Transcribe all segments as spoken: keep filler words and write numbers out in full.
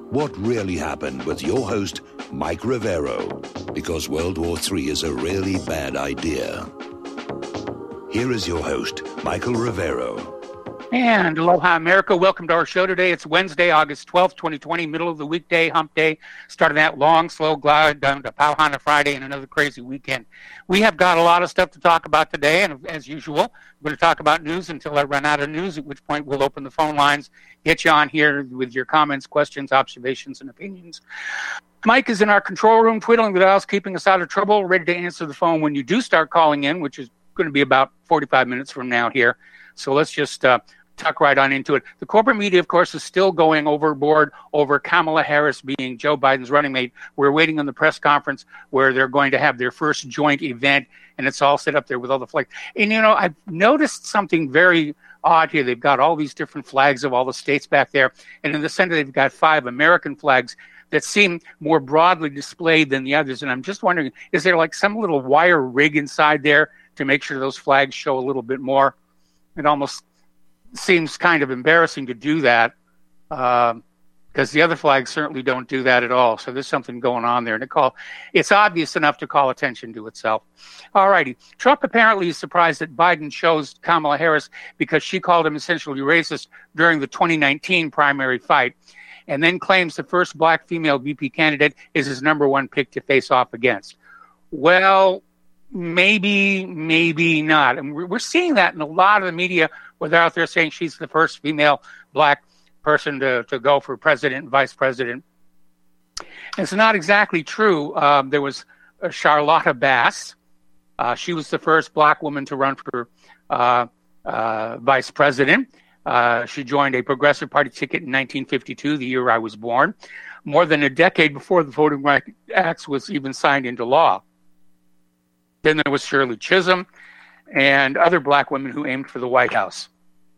What really happened with your host, Mike Rivero, because World War Three is a really bad idea. Here is your host, Michael Rivero. And aloha, America. Welcome to our show today. It's Wednesday, August twelfth, twenty twenty, middle of the weekday, hump day, starting that long, slow glide down to Pauhana Friday and another crazy weekend. We have got a lot of stuff to talk about today, and as usual, we're going to talk about news until I run out of news, at which point we'll open the phone lines, get you on here with your comments, questions, observations, and opinions. Mike is in our control room, twiddling the dials, keeping us out of trouble, ready to answer the phone when you do start calling in, which is going to be about forty-five minutes from now here. So let's just uh, tuck right on into it. The corporate media, of course, is still going overboard over Kamala Harris being Joe Biden's running mate. We're waiting on the press conference where they're going to have their first joint event, and it's all set up there with all the flags. And, you know, I've noticed something very odd here. They've got all these different flags of all the states back there, and in the center they've got five American flags that seem more broadly displayed than the others. And I'm just wondering, is there like some little wire rig inside there to make sure those flags show a little bit more? It almost seems kind of embarrassing to do that because um, the other flags certainly don't do that at all. So there's something going on there. And it call, it's obvious enough to call attention to itself. All righty. Trump apparently is surprised that Biden chose Kamala Harris because she called him essentially racist during the twenty nineteen primary fight, and then claims the first black female V P candidate is his number one pick to face off against. Well, maybe, maybe not. And we're, we're seeing that in a lot of the media where they're out there saying she's the first female black person to, to go for president and vice president. And it's not exactly true. Um, there was uh, Charlotta Bass. Uh, she was the first black woman to run for uh, uh, vice president. Uh, she joined a Progressive Party ticket in nineteen fifty-two, the year I was born, more than a decade before the Voting Rights Act was even signed into law. Then there was Shirley Chisholm and other black women who aimed for the White House.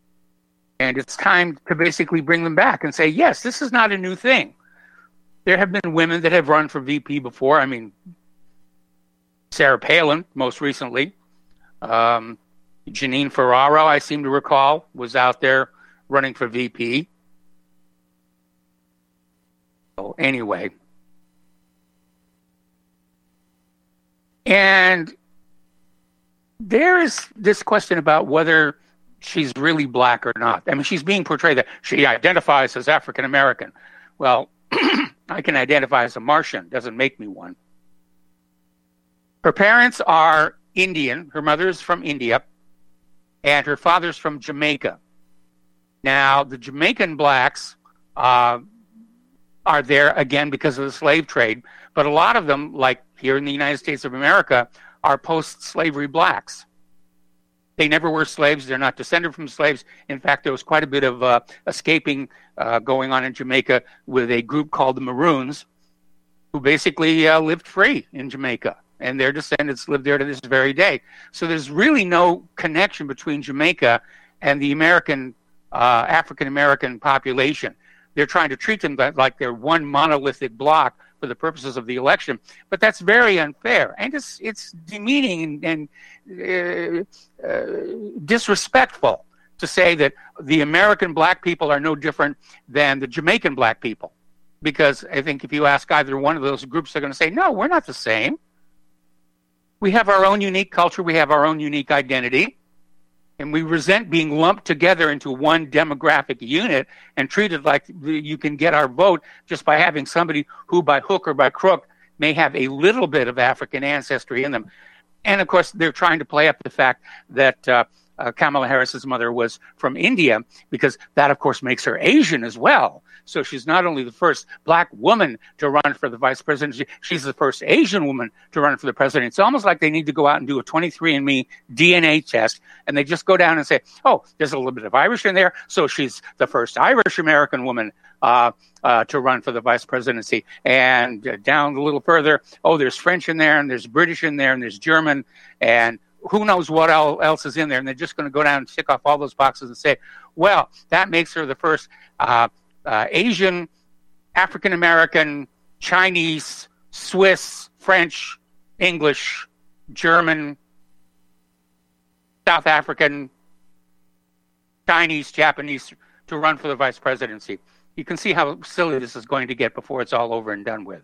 And it's time to basically bring them back and say, yes, this is not a new thing. There have been women that have run for V P before. I mean, Sarah Palin, most recently. Um, Janine Ferraro, I seem to recall, was out there running for V P. So anyway. And there is this question about whether she's really black or not. I mean, she's being portrayed that she identifies as African American. Well, I can identify as a Martian. Doesn't make me one. Her parents are Indian. Her mother is from India, and her father's from Jamaica. Now, the Jamaican blacks uh, are there, again, because of the slave trade, but a lot of them, like here in the United States of America, are post-slavery blacks. They never were slaves. They're not descended from slaves. In fact, there was quite a bit of uh, escaping uh, going on in Jamaica with a group called the Maroons, who basically uh, lived free in Jamaica, and their descendants live there to this very day. So there's really no connection between Jamaica and the American, uh, African-American population. They're trying to treat them like they're one monolithic block for the purposes of the election, but that's very unfair, and it's it's demeaning and, and uh, uh, disrespectful to say that the American black people are no different than the Jamaican black people, because I think if you ask either one of those groups, they're going to say, no, we're not the same. We have our own unique culture, we have our own unique identity, and we resent being lumped together into one demographic unit and treated like you can get our vote just by having somebody who, by hook or by crook, may have a little bit of African ancestry in them. And, of course, they're trying to play up the fact that uh, uh, Kamala Harris's mother was from India, because that, of course, makes her Asian as well. So she's not only the first black woman to run for the vice presidency, she's the first Asian woman to run for the president. It's almost like they need to go out and do a twenty-three and me D N A test, and they just go down and say, oh, there's a little bit of Irish in there, so she's the first Irish-American woman uh, uh, to run for the vice presidency. And uh, down a little further, oh, there's French in there, and there's British in there, and there's German, and who knows what else is in there. And they're just going to go down and tick off all those boxes and say, well, that makes her the first uh, uh, Asian, African-American, Chinese, Swiss, French, English, German, South African, Chinese, Japanese to run for the vice presidency. You can see how silly this is going to get before it's all over and done with.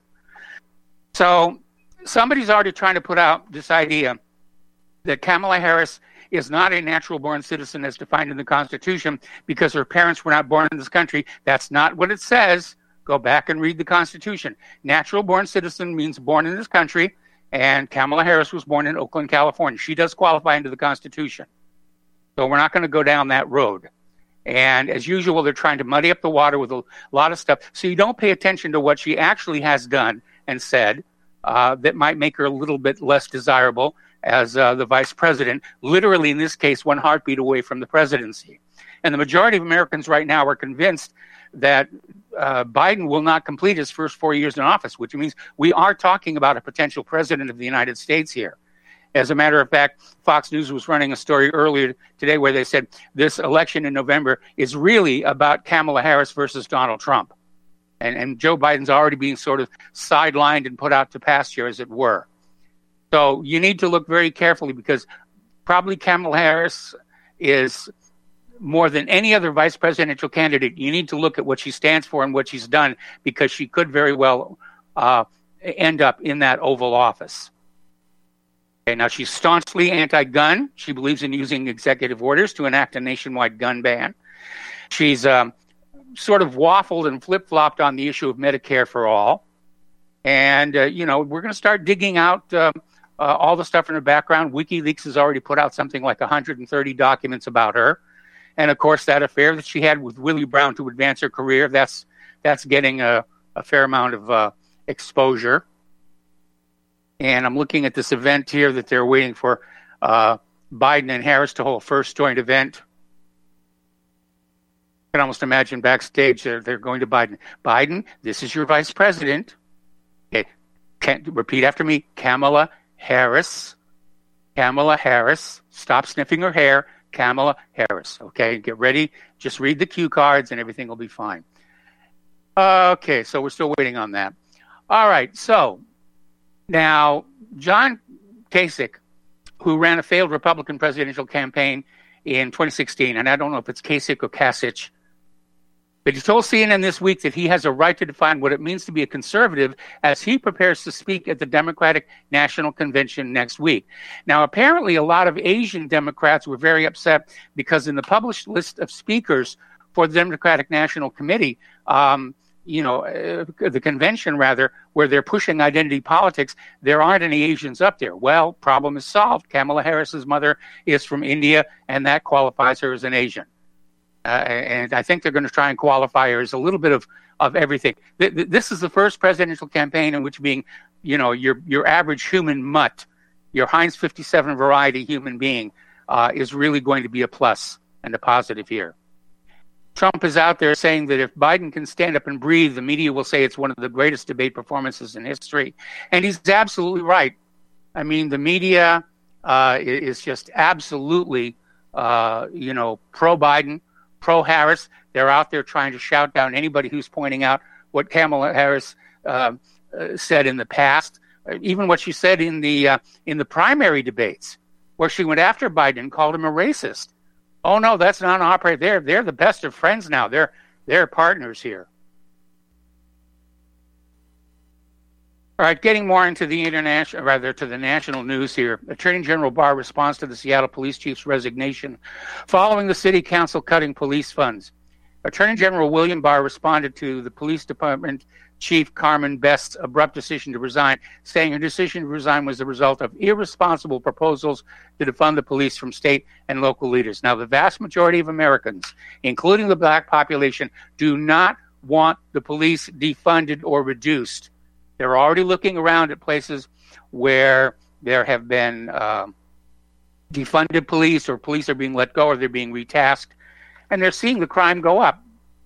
So somebody's already trying to put out this idea that Kamala Harris is not a natural-born citizen as defined in the Constitution because her parents were not born in this country. That's not what it says. Go back and read the Constitution. Natural-born citizen means born in this country, and Kamala Harris was born in Oakland, California. She does qualify under the Constitution. So we're not going to go down that road. And as usual, they're trying to muddy up the water with a lot of stuff. So you don't pay attention to what she actually has done and said uh, that might make her a little bit less desirable as uh, the vice president, literally in this case, one heartbeat away from the presidency. And the majority of Americans right now are convinced that uh, Biden will not complete his first four years in office, which means we are talking about a potential president of the United States here. As a matter of fact, Fox News was running a story earlier today where they said this election in November is really about Kamala Harris versus Donald Trump. And, and Joe Biden's already being sort of sidelined and put out to pasture, as it were. So you need to look very carefully because probably Kamala Harris is more than any other vice presidential candidate. You need to look at what she stands for and what she's done because she could very well uh, end up in that Oval Office. Okay, now she's staunchly anti-gun. She believes in using executive orders to enact a nationwide gun ban. She's um, sort of waffled and flip-flopped on the issue of Medicare for all. And, uh, you know, we're going to start digging out uh, uh, all the stuff in her background. WikiLeaks has already put out something like one hundred thirty documents about her. And, of course, that affair that she had with Willie Brown to advance her career, that's that's getting a, a fair amount of uh, exposure. And I'm looking at this event here that they're waiting for uh, Biden and Harris to hold first joint event. I can almost imagine backstage they're, they're going to Biden. Biden, this is your vice president. Okay, Can, repeat after me. Kamala Harris. Kamala Harris. Stop sniffing her hair. Kamala Harris. Okay, get ready. Just read the cue cards and everything will be fine. Okay, so we're still waiting on that. All right, so now John Kasich, who ran a failed Republican presidential campaign in twenty sixteen, and I don't know if it's Kasich or Kasich, but he told C N N this week that he has a right to define what it means to be a conservative as he prepares to speak at the Democratic National Convention next week. Now, apparently, a lot of Asian Democrats were very upset because in the published list of speakers for the Democratic National Committee, um, you know, uh, the convention, rather, where they're pushing identity politics, there aren't any Asians up there. Well, problem is solved. Kamala Harris's mother is from India, and that qualifies her as an Asian. Uh, and I think they're going to try and qualify her as a little bit of, of everything. Th- th- this is the first presidential campaign in which being, you know, your your average human mutt, your Heinz fifty-seven variety human being, uh, is really going to be a plus and a positive here. Trump is out there saying that if Biden can stand up and breathe, the media will say it's one of the greatest debate performances in history. And he's absolutely right. I mean, the media uh, is just absolutely, uh, you know, pro-Biden, pro-Harris. They're out there trying to shout down anybody who's pointing out what Kamala Harris uh, uh, said in the past, even what she said in the uh, in the primary debates, where she went after Biden and called him a racist. Oh no, that's not an operator. They're they're the best of friends now. They're they're partners here. All right, getting more into the international, rather to the national news here. Attorney General Barr responds to the Seattle police chief's resignation following the city council cutting police funds. Attorney General William Barr responded to the police department chief Carmen Best's abrupt decision to resign, saying her decision to resign was the result of irresponsible proposals to defund the police from state and local leaders. Now, the vast majority of Americans, including the black population, do not want the police defunded or reduced. They're already looking around at places where there have been uh, defunded police, or police are being let go, or they're being retasked, and they're seeing the crime go up.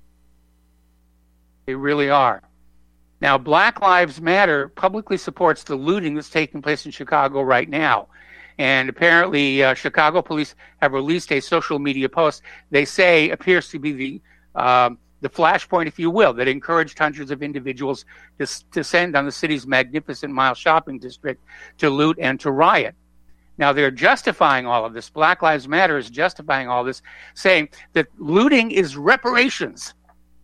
They really are. Now, Black Lives Matter publicly supports the looting that's taking place in Chicago right now. And apparently, uh, Chicago police have released a social media post they say appears to be the uh, the flashpoint, if you will, that encouraged hundreds of individuals to descend on the city's magnificent Mile shopping district to loot and to riot. Now, they're justifying all of this. Black Lives Matter is justifying all this, saying that looting is reparations,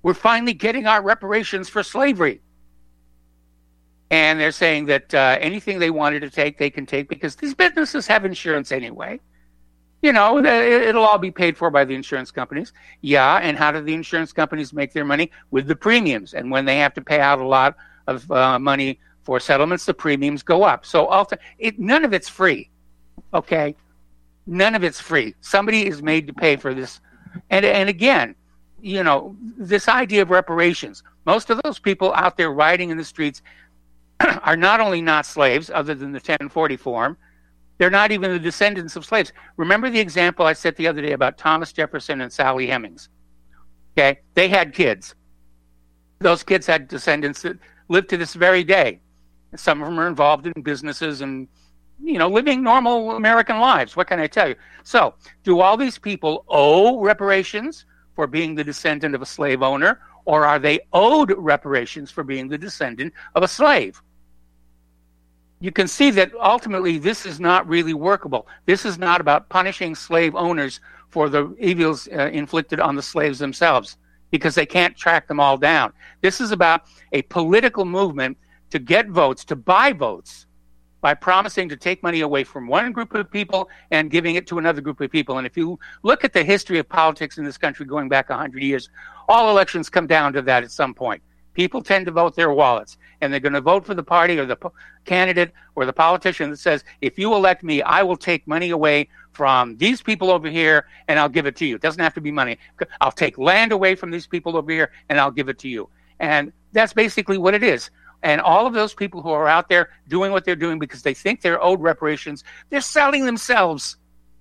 we're finally getting our reparations for slavery. And they're saying that uh, anything they wanted to take, they can take because these businesses have insurance anyway. You know, it'll all be paid for by the insurance companies. Yeah, and how do the insurance companies make their money? With the premiums. And when they have to pay out a lot of uh, money for settlements, the premiums go up. So ulti- it, none of it's free, okay? None of it's free. Somebody is made to pay for this. And, and again, you know, this idea of reparations, most of those people out there riding in the streets are not only not slaves, other than the ten forty form, they're not even the descendants of slaves. Remember the example I said the other day about Thomas Jefferson and Sally Hemings? Okay, they had kids. Those kids had descendants that live to this very day. Some of them are involved in businesses and, you know, living normal American lives. What can I tell you? So, do all these people owe reparations for being the descendant of a slave owner, or are they owed reparations for being the descendant of a slave? You can see that ultimately this is not really workable. This is not about punishing slave owners for the evils uh, inflicted on the slaves themselves, because they can't track them all down. This is about a political movement to get votes, to buy votes, by promising to take money away from one group of people and giving it to another group of people. And if you look at the history of politics in this country going back one hundred years, all elections come down to that at some point. People tend to vote their wallets, and they're going to vote for the party or the po- candidate or the politician that says, if you elect me, I will take money away from these people over here and I'll give it to you. It doesn't have to be money. I'll take land away from these people over here and I'll give it to you. And that's basically what it is. And all of those people who are out there doing what they're doing because they think they're owed reparations, they're selling themselves.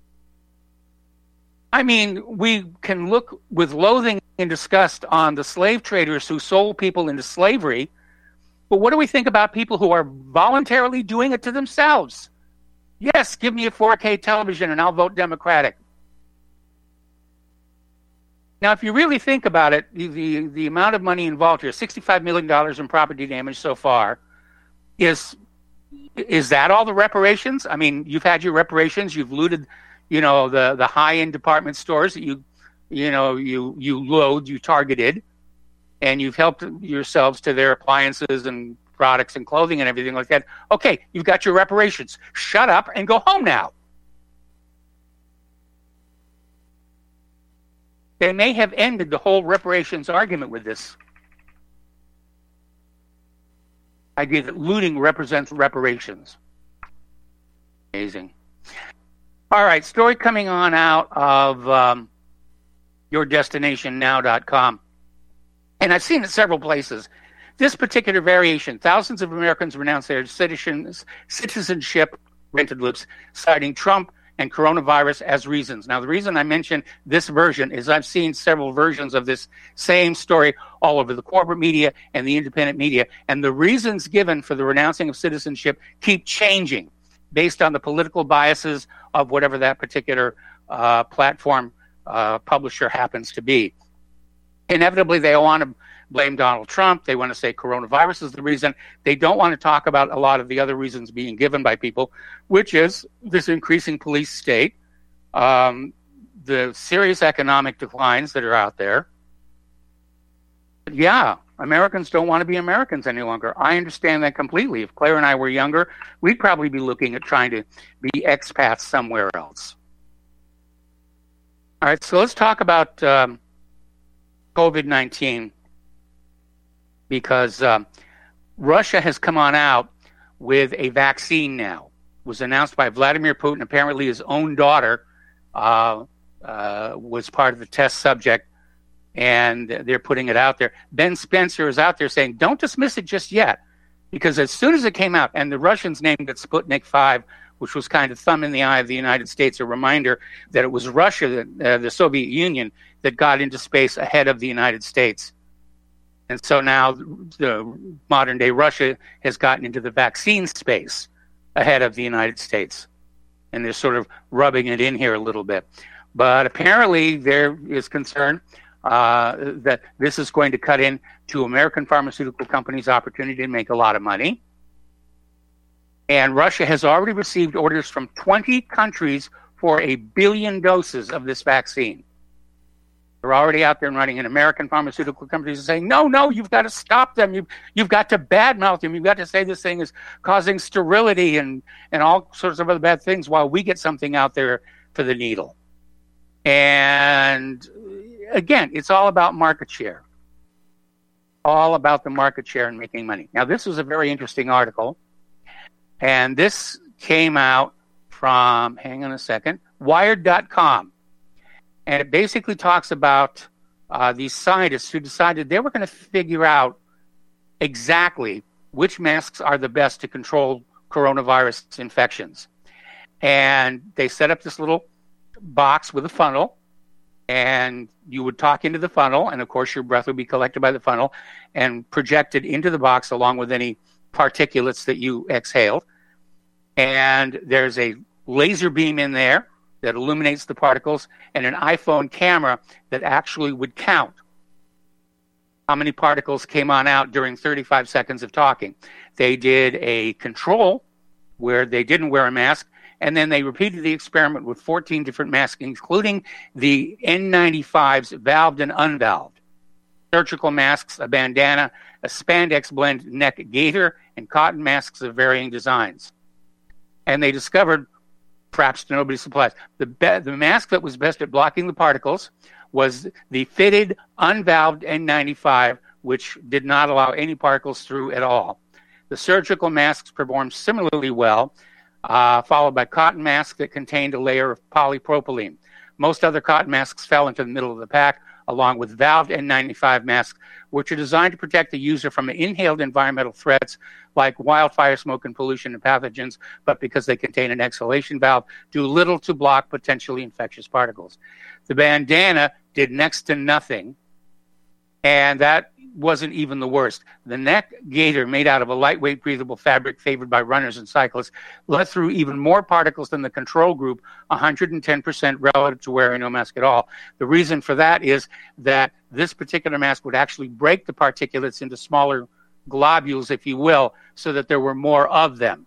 I mean, we can look with loathing and disgust on the slave traders who sold people into slavery, but what do we think about people who are voluntarily doing it to themselves? Yes, give me a four K television and I'll vote Democratic. Now, if you really think about it, the, the, the amount of money involved here, sixty-five million dollars in property damage so far, is is that all the reparations? I mean, you've had your reparations, you've looted, you know, the, the high-end department stores that you, you know, you, you load, you targeted, and you've helped yourselves to their appliances and products and clothing and everything like that. Okay, you've got your reparations. Shut up and go home now. They may have ended the whole reparations argument with this idea that looting represents reparations. Amazing. All right, story coming on out of um, your destination now dot com. And I've seen it several places. This particular variation, thousands of Americans renounce their citizens, citizenship rented loops, citing Trump and coronavirus as reasons. Now, the reason I mention this version is I've seen several versions of this same story all over the corporate media and the independent media, and the reasons given for the renouncing of citizenship keep changing based on the political biases of whatever that particular uh, platform uh, publisher happens to be. Inevitably, they want to blame Donald Trump. They want to say coronavirus is the reason. They don't want to talk about a lot of the other reasons being given by people, which is this increasing police state, um, the serious economic declines that are out there. But yeah, Americans don't want to be Americans any longer. I understand that completely. If Claire and I were younger, we'd probably be looking at trying to be expats somewhere else. All right, so let's talk about um, COVID nineteen. Because um, Russia has come on out with a vaccine now. It was announced by Vladimir Putin. Apparently his own daughter uh, uh, was part of the test subject, and they're putting it out there. Ben Spencer is out there saying, don't dismiss it just yet, because as soon as it came out, and the Russians named it Sputnik five, which was kind of thumb in the eye of the United States, a reminder that it was Russia, that, uh, the Soviet Union, that got into space ahead of the United States. And so now the modern-day Russia has gotten into the vaccine space ahead of the United States. And they're sort of rubbing it in here a little bit. But apparently there is concern uh, that this is going to cut in to American pharmaceutical companies' opportunity to make a lot of money. And Russia has already received orders from twenty countries for a billion doses of this vaccine. They're already out there and running, and American pharmaceutical companies are saying, no, no, you've got to stop them. You've, you've got to badmouth them. You've got to say this thing is causing sterility and, and all sorts of other bad things while we get something out there for the needle. And again, it's all about market share. All about the market share and making money. Now, this was a very interesting article, and this came out from, hang on a second, Wired dot com. And it basically talks about uh, these scientists who decided they were going to figure out exactly which masks are the best to control coronavirus infections. And they set up this little box with a funnel, and you would talk into the funnel, and of course your breath would be collected by the funnel and projected into the box along with any particulates that you exhaled. And there's a laser beam in there that illuminates the particles, and an iPhone camera that actually would count how many particles came on out during thirty-five seconds of talking. They did a control where they didn't wear a mask, and then they repeated the experiment with fourteen different masks, including the N ninety-fives, valved and unvalved, surgical masks, a bandana, a spandex blend neck gaiter, and cotton masks of varying designs. And they discovered, perhaps to nobody's surprise, the be- the mask that was best at blocking the particles was the fitted, unvalved N ninety-five, which did not allow any particles through at all. The surgical masks performed similarly well, uh, followed by cotton masks that contained a layer of polypropylene. Most other cotton masks fell into the middle of the pack, along with valved N ninety-five masks, which are designed to protect the user from inhaled environmental threats like wildfire smoke and pollution and pathogens, but because they contain an exhalation valve, do little to block potentially infectious particles. The bandana did next to nothing, and that wasn't even the worst. The neck gaiter, made out of a lightweight, breathable fabric favored by runners and cyclists, let through even more particles than the control group, one hundred ten percent relative to wearing no mask at all. The reason for that is that this particular mask would actually break the particulates into smaller globules, if you will, so that there were more of them.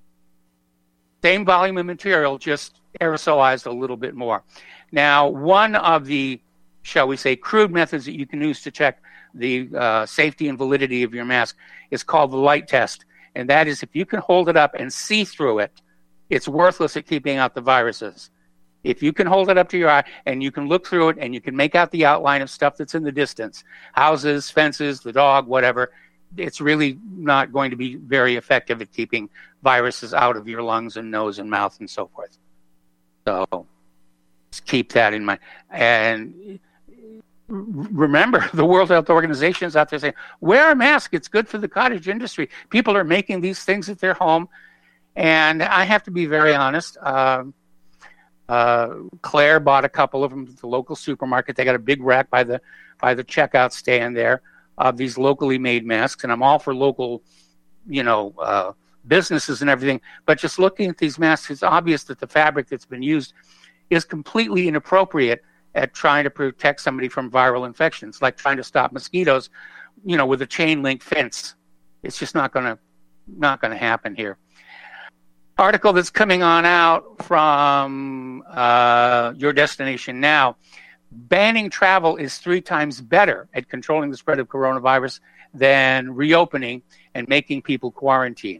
Same volume of material, just aerosolized a little bit more. Now, one of the, shall we say, crude methods that you can use to check the uh, safety and validity of your mask is called the light test. And that is, if you can hold it up and see through it, it's worthless at keeping out the viruses. If you can hold it up to your eye and you can look through it and you can make out the outline of stuff that's in the distance, houses, fences, the dog, whatever, it's really not going to be very effective at keeping viruses out of your lungs and nose and mouth and so forth. So just keep that in mind. And remember, the World Health Organization is out there saying, wear a mask. It's good for the cottage industry. People are making these things at their home. And I have to be very honest. Uh, uh, Claire bought a couple of them at the local supermarket. They got a big rack by the by the checkout stand there of these locally made masks. And I'm all for local, you know, uh, businesses and everything. But just looking at these masks, it's obvious that the fabric that's been used is completely inappropriate at trying to protect somebody from viral infections, like trying to stop mosquitoes, you know, with a chain link fence. It's just not going to not going to happen here. Article that's coming on out from uh, Your Destination Now. Banning travel is three times better at controlling the spread of coronavirus than reopening and making people quarantine.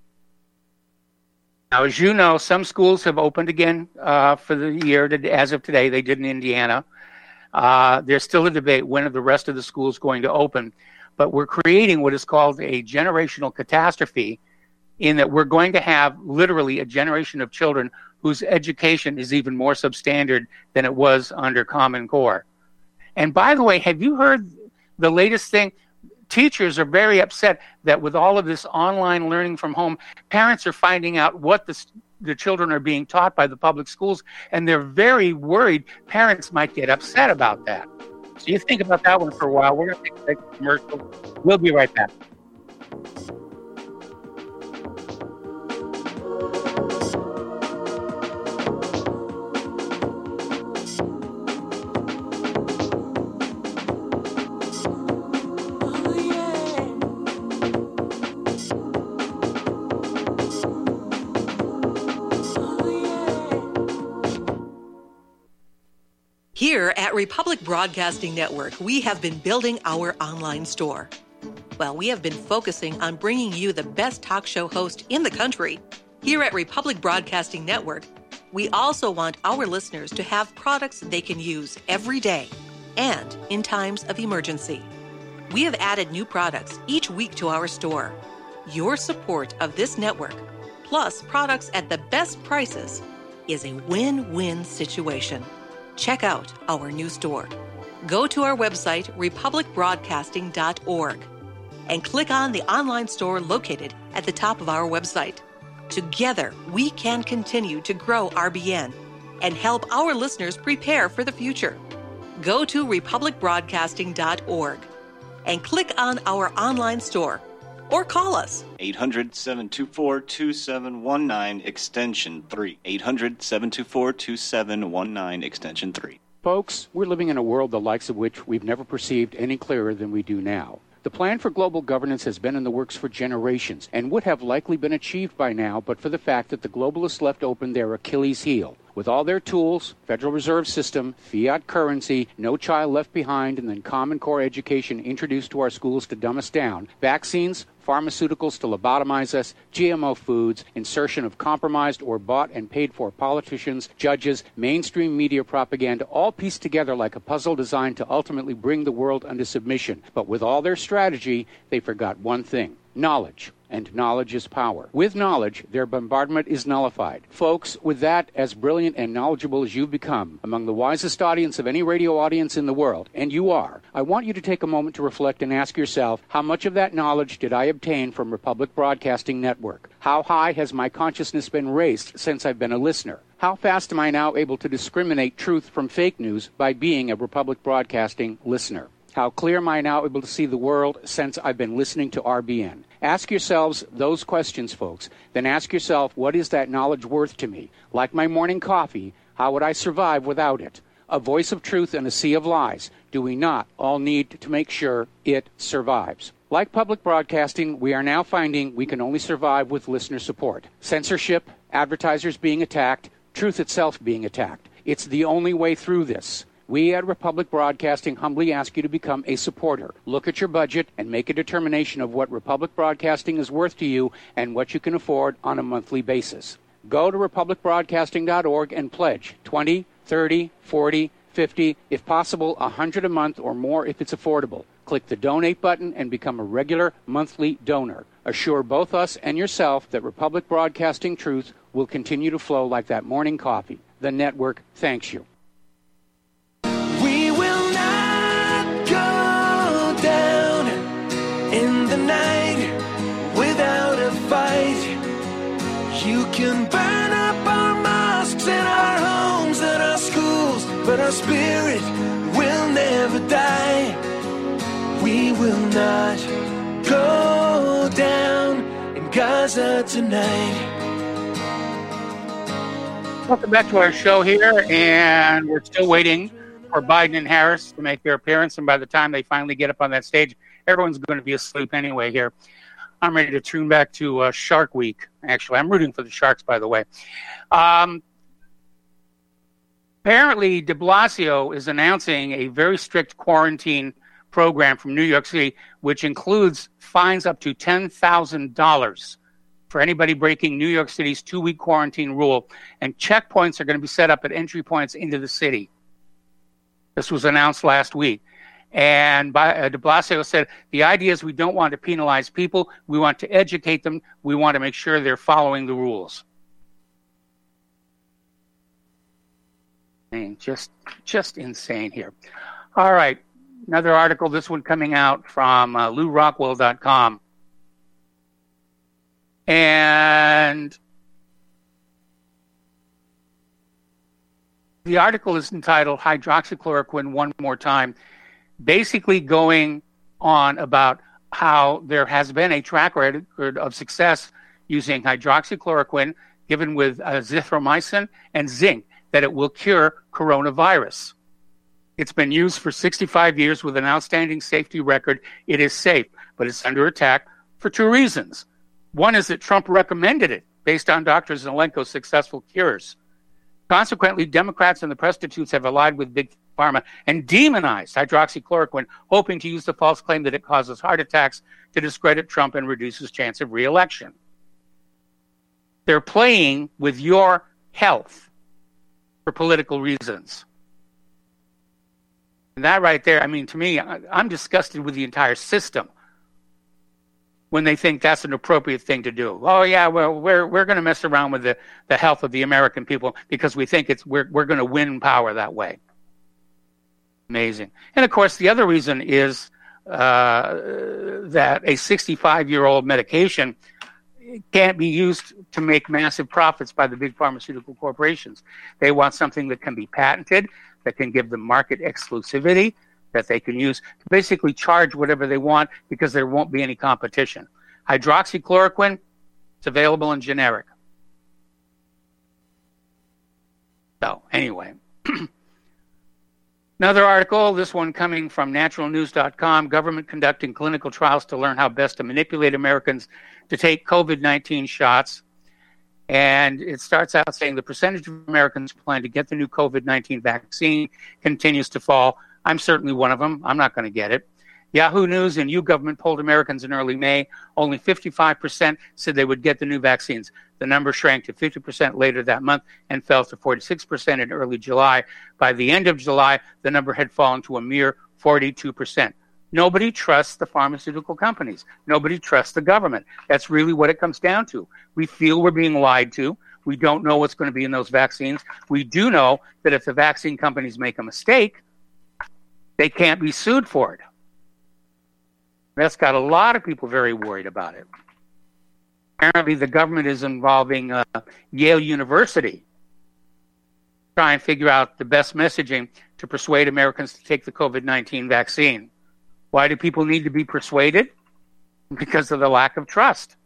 Now, as you know, some schools have opened again uh, for the year. As of today, they did in Indiana. Uh, there's still a debate when are the rest of the schools going to open. But we're creating what is called a generational catastrophe, in that we're going to have literally a generation of children whose education is even more substandard than it was under Common Core. And by the way, have you heard the latest thing? Teachers are very upset that with all of this online learning from home, parents are finding out what the, the children are being taught by the public schools, and they're very worried parents might get upset about that. So you think about that one for a while. We're going to take a commercial. We'll be right back. Here at Republic Broadcasting Network, we have been building our online store. Well, we have been focusing on bringing you the best talk show host in the country. Here at Republic Broadcasting Network, we also want our listeners to have products they can use every day and in times of emergency. We have added new products each week to our store. Your support of this network, plus products at the best prices, is a win-win situation. Check out our new store. Go to our website, republic broadcasting dot org, and click on the online store located at the top of our website. Together, we can continue to grow R B N and help our listeners prepare for the future. Go to republic broadcasting dot org and click on our online store or call us. eight hundred, seven two four, two seven one nine, extension three. eight hundred, seven two four, two seven one nine, extension three. Folks, we're living in a world the likes of which we've never perceived any clearer than we do now. The plan for global governance has been in the works for generations and would have likely been achieved by now but for the fact that the globalists left open their Achilles heel. With all their tools, Federal Reserve System, fiat currency, no child left behind, and then Common Core education introduced to our schools to dumb us down, vaccines, pharmaceuticals to lobotomize us, G M O foods, insertion of compromised or bought and paid for politicians, judges, mainstream media propaganda, all pieced together like a puzzle designed to ultimately bring the world under submission. But with all their strategy, they forgot one thing: knowledge. And knowledge is power. With knowledge, their bombardment is nullified. Folks, with that, as brilliant and knowledgeable as you've become, among the wisest audience of any radio audience in the world, and you are, I want you to take a moment to reflect and ask yourself, how much of that knowledge did I obtain from Republic Broadcasting Network? How high has my consciousness been raised since I've been a listener? How fast am I now able to discriminate truth from fake news by being a Republic Broadcasting listener? How clear am I now able to see the world since I've been listening to R B N? Ask yourselves those questions, folks. Then ask yourself, what is that knowledge worth to me? Like my morning coffee, how would I survive without it? A voice of truth in a sea of lies. Do we not all need to make sure it survives? Like public broadcasting, we are now finding we can only survive with listener support. Censorship, advertisers being attacked, truth itself being attacked. It's the only way through this. We at Republic Broadcasting humbly ask you to become a supporter. Look at your budget and make a determination of what Republic Broadcasting is worth to you and what you can afford on a monthly basis. Go to republic broadcasting dot org and pledge twenty, thirty, forty, fifty, if possible one hundred a month or more if it's affordable. Click the donate button and become a regular monthly donor. Assure both us and yourself that Republic Broadcasting truth will continue to flow like that morning coffee. The network thanks you. In the night, without a fight, you can burn up our mosques and our homes and our schools, but our spirit will never die. We will not go down in Gaza tonight. Welcome back to our show here, and we're still waiting for Biden and Harris to make their appearance, and by the time they finally get up on that stage, everyone's going to be asleep anyway here. I'm ready to tune back to uh, Shark Week, actually. I'm rooting for the Sharks, by the way. Um, apparently, de Blasio is announcing a very strict quarantine program from New York City, which includes fines up to ten thousand dollars for anybody breaking New York City's two-week quarantine rule. And checkpoints are going to be set up at entry points into the city. This was announced last week. And by, uh, de Blasio said, the idea is we don't want to penalize people. We want to educate them. We want to make sure they're following the rules. And just, just insane here. All right. Another article, this one coming out from uh, Lew Rockwell dot com. And the article is entitled Hydroxychloroquine One More Time, basically going on about how there has been a track record of success using hydroxychloroquine given with uh, azithromycin and zinc, that it will cure coronavirus. It's been used for sixty-five years with an outstanding safety record. It is safe, but it's under attack for two reasons. One is that Trump recommended it based on Doctor Zelenko's successful cures. Consequently, Democrats and the prostitutes have allied with big Pharma and demonized hydroxychloroquine, hoping to use the false claim that it causes heart attacks to discredit Trump and reduce his chance of re-election. They're playing with your health for political reasons. And that right there, I mean, to me, I'm disgusted with the entire system when they think that's an appropriate thing to do. Oh yeah, well, we're we're going to mess around with the, the health of the American people because we think it's we're we're going to win power that way. Amazing. And of course, the other reason is uh, that a sixty-five-year-old medication can't be used to make massive profits by the big pharmaceutical corporations. They want something that can be patented, that can give them market exclusivity, that they can use to basically charge whatever they want because there won't be any competition. Hydroxychloroquine, it's available in generic. So, anyway. Another article, this one coming from natural news dot com, government conducting clinical trials to learn how best to manipulate Americans to take COVID nineteen shots. And it starts out saying the percentage of Americans who plan to get the new COVID nineteen vaccine continues to fall. I'm certainly one of them. I'm not going to get it. Yahoo News and YouGovernment polled Americans in early May. Only fifty-five percent said they would get the new vaccines. The number shrank to fifty percent later that month and fell to forty-six percent in early July. By the end of July, the number had fallen to a mere forty-two percent. Nobody trusts the pharmaceutical companies. Nobody trusts the government. That's really what it comes down to. We feel we're being lied to. We don't know what's going to be in those vaccines. We do know that if the vaccine companies make a mistake, they can't be sued for it. That's got a lot of people very worried about it. Apparently, the government is involving uh, Yale University to try and figure out the best messaging to persuade Americans to take the COVID nineteen vaccine. Why do people need to be persuaded? Because of the lack of trust.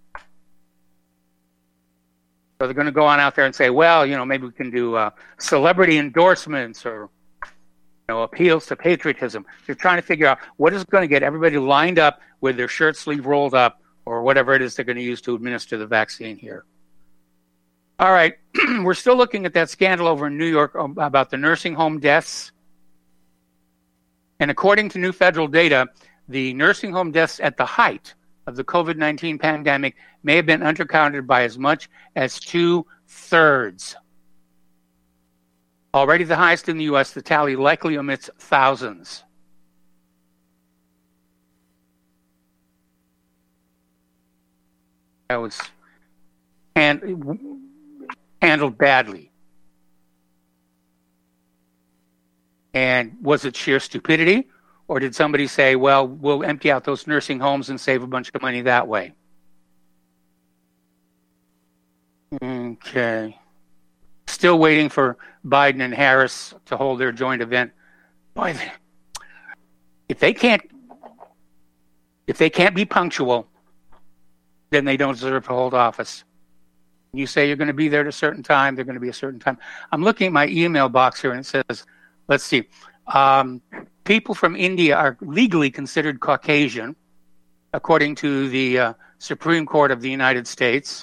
So they're going to go on out there and say, well, you know, maybe we can do uh, celebrity endorsements or you know, appeals to patriotism. They're trying to figure out what is going to get everybody lined up with their shirt sleeve rolled up or whatever it is they're going to use to administer the vaccine here. All right, we're still looking at that scandal over in New York about the nursing home deaths. And according to new federal data, the nursing home deaths at the height of the COVID nineteen pandemic may have been undercounted by as much as two-thirds. Already the highest in the U S, the tally likely omits thousands. That was hand, handled badly. And was it sheer stupidity? Or did somebody say, well, we'll empty out those nursing homes and save a bunch of money that way? Okay. Still waiting for Biden and Harris to hold their joint event. Boy, if they can't, if they can't be punctual, then they don't deserve to hold office. You say you're going to be there at a certain time, they're going to be a certain time. I'm looking at my email box here and it says, let's see, um, people from India are legally considered Caucasian, according to the uh, Supreme Court of the United States.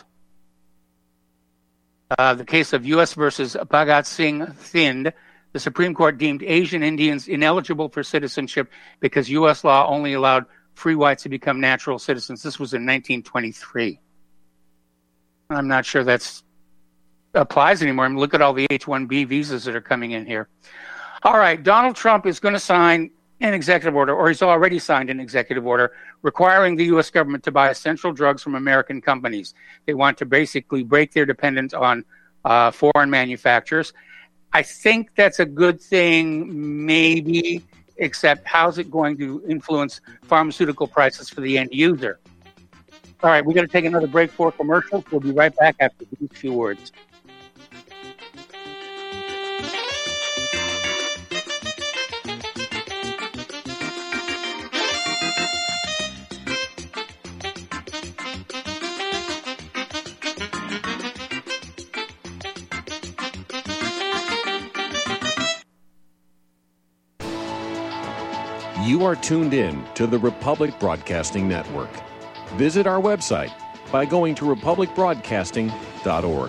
Uh, the case of U S versus Bhagat Singh Thind, the Supreme Court deemed Asian Indians ineligible for citizenship because U S law only allowed free whites to become natural citizens. This was in nineteen twenty-three. I'm not sure that applies anymore. I mean, look at all the H one B visas that are coming in here. All right, Donald Trump is going to sign an executive order, or he's already signed an executive order, requiring the U S government to buy essential drugs from American companies. They want to basically break their dependence on uh, foreign manufacturers. I think that's a good thing, maybe, except how's it going to influence pharmaceutical prices for the end user? All right, we're going to take another break for commercials. We'll be right back after these few words. You are tuned in to the Republic Broadcasting Network. Visit our website by going to republic broadcasting dot org.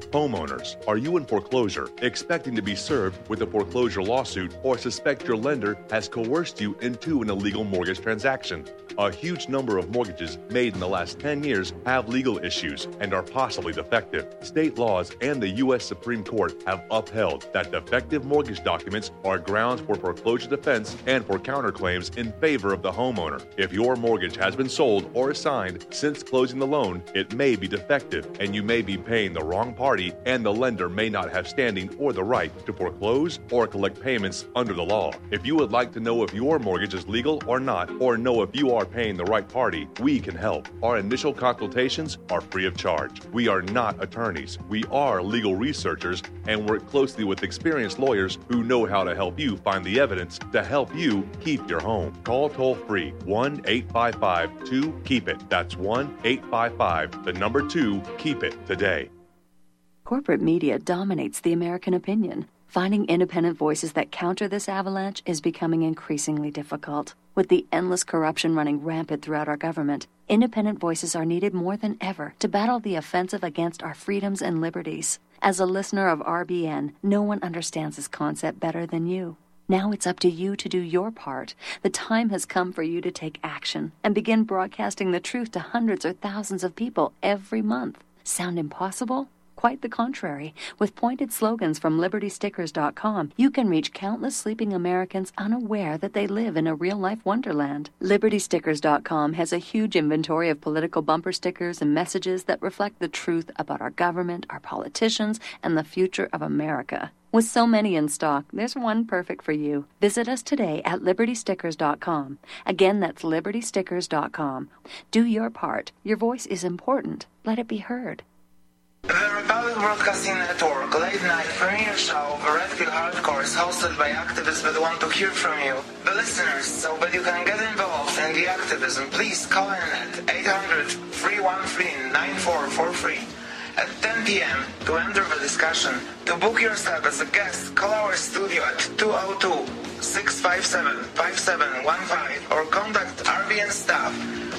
Homeowners, are you in foreclosure, expecting to be served with a foreclosure lawsuit, or suspect your lender has coerced you into an illegal mortgage transaction? A huge number of mortgages made in the last ten years have legal issues and are possibly defective. State laws and the U S Supreme Court have upheld that defective mortgage documents are grounds for foreclosure defense and for counterclaims in favor of the homeowner. If your mortgage has been sold or assigned since closing the loan, it may be defective and you may be paying the wrong party, and the lender may not have standing or the right to foreclose or collect payments under the law. If you would like to know if your mortgage is legal or not, or know if you are paying the right party, we can help. Our initial consultations are free of charge. We are not attorneys. We are legal researchers and work closely with experienced lawyers who know how to help you find the evidence to help you keep your home. Call toll-free one eight five five two keep it. That's one eight five five, the number two, keep it today. Corporate media dominates the American opinion. Finding independent voices that counter this avalanche is becoming increasingly difficult. With the endless corruption running rampant throughout our government, independent voices are needed more than ever to battle the offensive against our freedoms and liberties. As a listener of R B N, no one understands this concept better than you. Now it's up to you to do your part. The time has come for you to take action and begin broadcasting the truth to hundreds or thousands of people every month. Sound impossible? Quite the contrary. With pointed slogans from Liberty Stickers dot com, you can reach countless sleeping Americans unaware that they live in a real-life wonderland. Liberty Stickers dot com has a huge inventory of political bumper stickers and messages that reflect the truth about our government, our politicians, and the future of America. With so many in stock, there's one perfect for you. Visit us today at Liberty Stickers dot com. Again, that's Liberty Stickers dot com. Do your part. Your voice is important. Let it be heard. The Republic Broadcasting Network late night premiere show The Red Pill Hardcore is hosted by activists that want to hear from you, the listeners. So that you can get involved in the activism, please call in at eight hundred, three one three, nine four four three. At ten p.m. to enter the discussion. To book yourself as a guest, call our studio at two oh two, six five seven, five seven one five or contact R B N staff.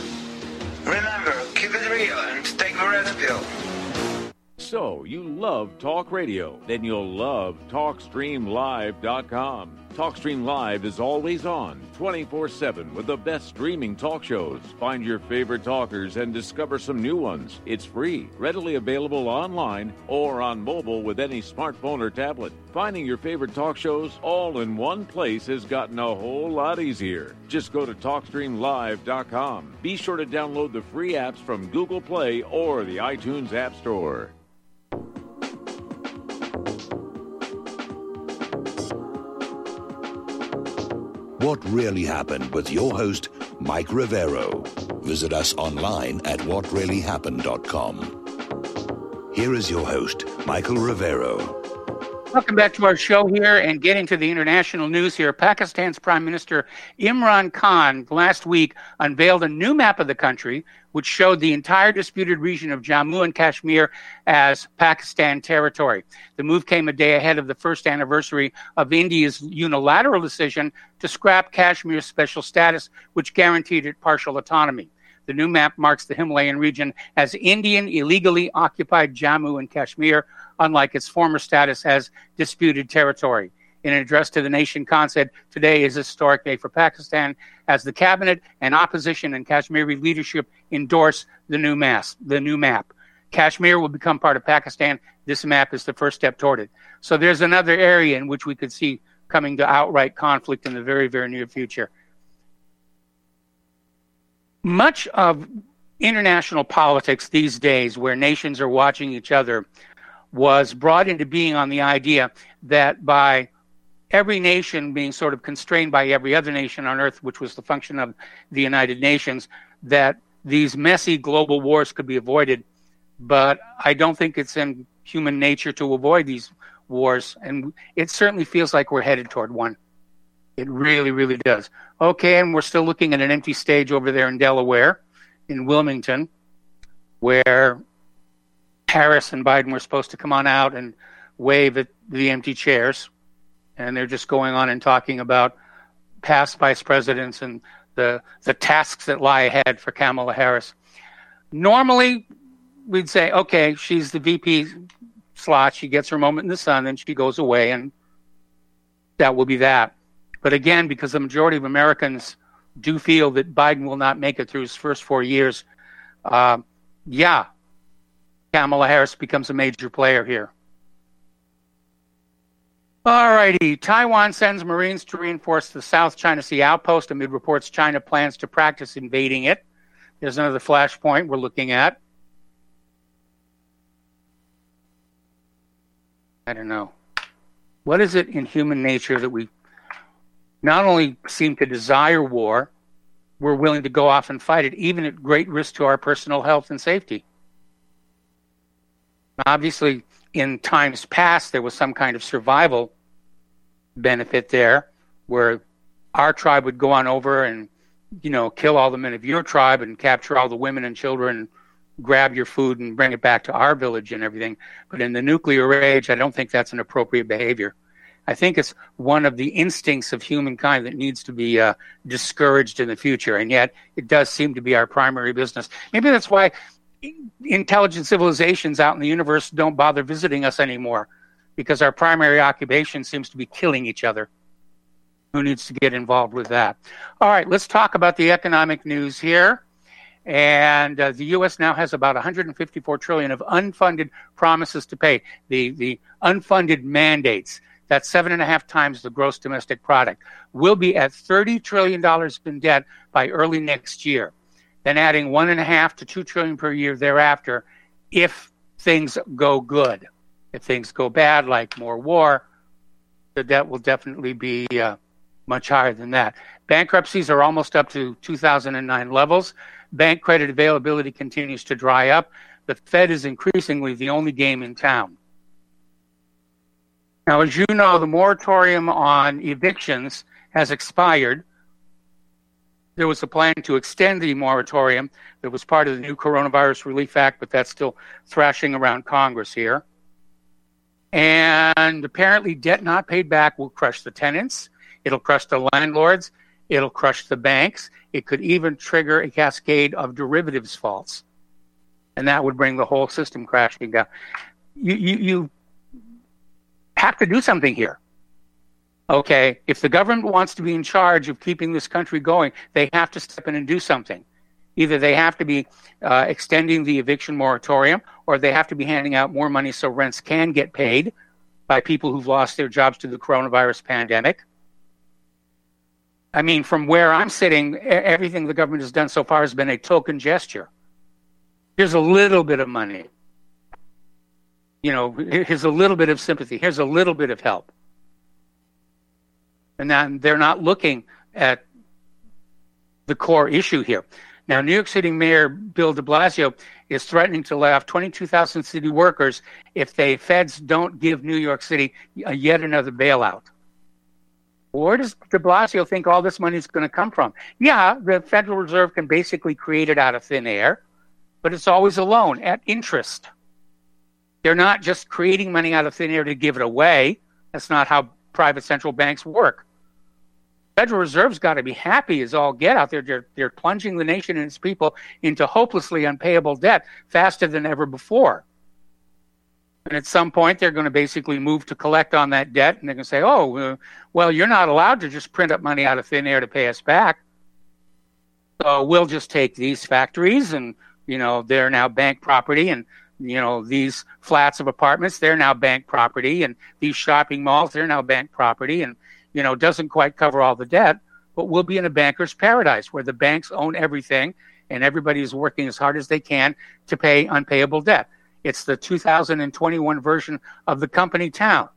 Remember, keep it real and take the red pill. So, you love talk radio? Then you'll love talk stream live dot com. TalkStream Live is always on, twenty-four seven, with the best streaming talk shows. Find your favorite talkers and discover some new ones. It's free, readily available online or on mobile with any smartphone or tablet. Finding your favorite talk shows all in one place has gotten a whole lot easier. Just go to talk stream live dot com. Be sure to download the free apps from Google Play or the iTunes App Store. What Really Happened with your host, Mike Rivero. Visit us online at what really happened dot com. Here is your host, Michael Rivero. Welcome back to our show here and getting to the international news here. Pakistan's Prime Minister Imran Khan last week unveiled a new map of the country which showed the entire disputed region of Jammu and Kashmir as Pakistan territory. The move came a day ahead of the first anniversary of India's unilateral decision to scrap Kashmir's special status, which guaranteed it partial autonomy. The new map marks the Himalayan region as Indian illegally occupied Jammu and Kashmir, unlike its former status as disputed territory. In an address to the nation, Khan said, "Today is a historic day for Pakistan as the cabinet and opposition and Kashmiri leadership endorse the new mass, the new map. Kashmir will become part of Pakistan. This map is the first step toward it." So there's another area in which we could see coming to outright conflict in the very, very near future. Much of international politics these days, where nations are watching each other, was brought into being on the idea that by every nation being sort of constrained by every other nation on earth, which was the function of the United Nations, that these messy global wars could be avoided. But I don't think it's in human nature to avoid these wars, and it certainly feels like we're headed toward one. It really, really does. Okay, and we're still looking at an empty stage over there in Delaware, in Wilmington, where Harris and Biden were supposed to come on out and wave at the empty chairs. And they're just going on and talking about past vice presidents and the the tasks that lie ahead for Kamala Harris. Normally, we'd say, okay, she's the V P slot. She gets her moment in the sun, then she goes away, and that will be that. But again, because the majority of Americans do feel that Biden will not make it through his first four years, uh, yeah, Kamala Harris becomes a major player here. All righty. Taiwan sends Marines to reinforce the South China Sea outpost amid reports China plans to practice invading it. There's another flashpoint we're looking at. I don't know. What is it in human nature that we not only seem to desire war, we're willing to go off and fight it, even at great risk to our personal health and safety? Obviously, in times past, there was some kind of survival benefit there, where our tribe would go on over and, you know, kill all the men of your tribe and capture all the women and children, grab your food and bring it back to our village and everything. But in the nuclear age, I don't think that's an appropriate behavior. I think it's one of the instincts of humankind that needs to be uh, discouraged in the future. And yet it does seem to be our primary business. Maybe that's why intelligent civilizations out in the universe don't bother visiting us anymore, because our primary occupation seems to be killing each other. Who needs to get involved with that? All right, let's talk about the economic news here. And uh, the U S now has about one hundred fifty-four trillion dollars of unfunded promises to pay. The, the unfunded mandates. That's seven and a half times the gross domestic product. We'll be at thirty trillion dollars in debt by early next year. Then adding one and a half to two trillion per year thereafter, if things go good. If things go bad, like more war, the debt will definitely be uh, much higher than that. Bankruptcies are almost up to two thousand nine levels. Bank credit availability continues to dry up. The Fed is increasingly the only game in town. Now, as you know, the moratorium on evictions has expired. There was a plan to extend the moratorium. That was part of the new Coronavirus Relief Act, but that's still thrashing around Congress here. And apparently debt not paid back will crush the tenants. It'll crush the landlords. It'll crush the banks. It could even trigger a cascade of derivatives faults. And that would bring the whole system crashing down. You, you, you have to do something here. Okay, if the government wants to be in charge of keeping this country going, they have to step in and do something. Either they have to be uh, extending the eviction moratorium, or they have to be handing out more money so rents can get paid by people who've lost their jobs to the coronavirus pandemic. I mean, from where I'm sitting, everything the government has done so far has been a token gesture. Here's a little bit of money. You know, here's a little bit of sympathy. Here's a little bit of help. And then they're not looking at the core issue here. Now, New York City Mayor Bill de Blasio is threatening to lay off twenty-two thousand city workers if the feds don't give New York City a yet another bailout. Where does de Blasio think all this money is going to come from? Yeah, the Federal Reserve can basically create it out of thin air, but it's always a loan at interest. They're not just creating money out of thin air to give it away. That's not how private central banks work. Federal Reserve's got to be happy as all get out there. They're, they're plunging the nation and its people into hopelessly unpayable debt faster than ever before. And at some point, they're going to basically move to collect on that debt, and they're going to say, oh, uh, well, you're not allowed to just print up money out of thin air to pay us back. So we'll just take these factories, and, you know, they're now bank property, and, you know, these flats of apartments, they're now bank property, and these shopping malls, they're now bank property, and, you know, doesn't quite cover all the debt, but we'll be in a banker's paradise where the banks own everything and everybody is working as hard as they can to pay unpayable debt. It's the two thousand twenty-one version of the company town.